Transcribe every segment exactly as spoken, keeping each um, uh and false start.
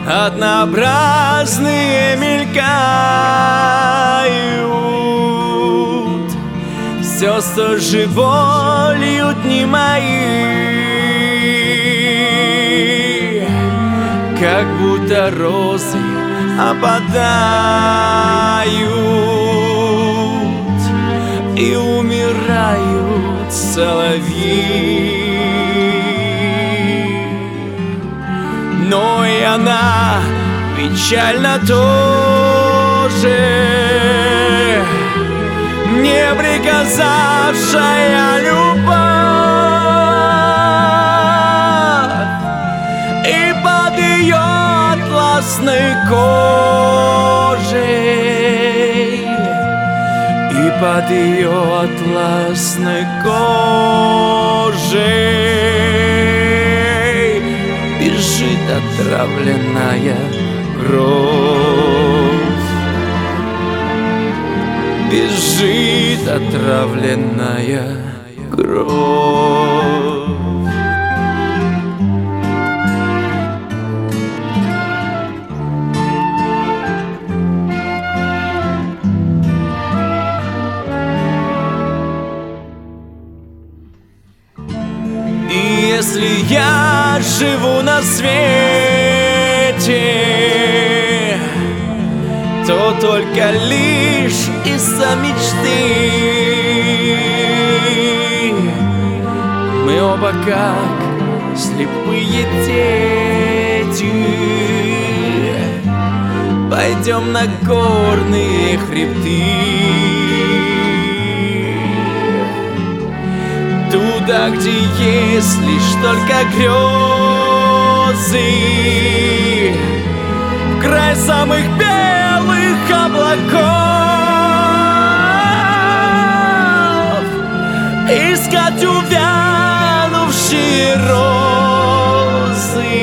однообразные мелькают, все с той же болью дни мои, как будто розы опадают и умирают соловьи. Но и она печально тоже, не приказавшая любовь, и под ее атласной кожей, и под ее атласной кожей бежит отравленная кровь, бежит отравленная кровь. Если я живу на свете, то только лишь из-за мечты. Мы оба как слепые дети пойдем на горные хребты, туда, где есть лишь только грезы, в край самых белых облаков, искать увянувшие розы,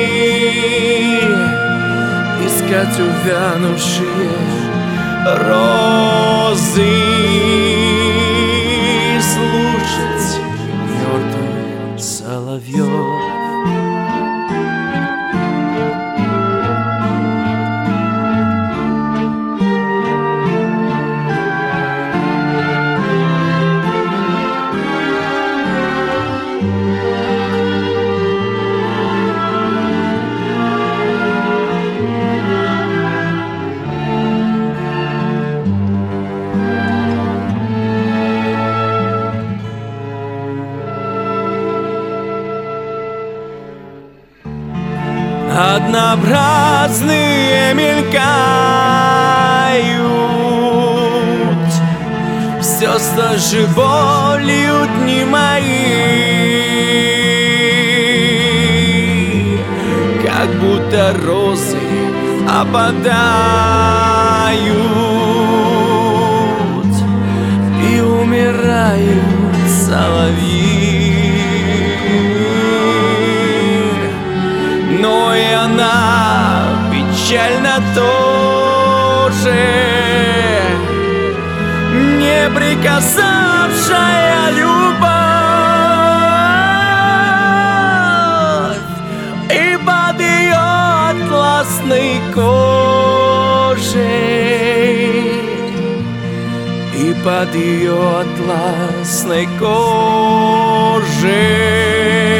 искать увянувшие розы, слушать мертвых соловьев. Однообразные мелькают, все с той же болью дни мои, как будто розы опадают и умирают соловьи. Но и она печально тоже, не приказавшая любовь, и под ее атласной кожей, и под ее атласной кожей